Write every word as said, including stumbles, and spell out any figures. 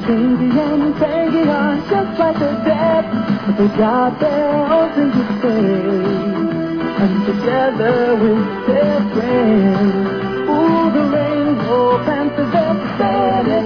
Stinky and Tangy are just like the dead, but they got their own thing to say. And together with their friends, ooh, the rainbow panthers are sad.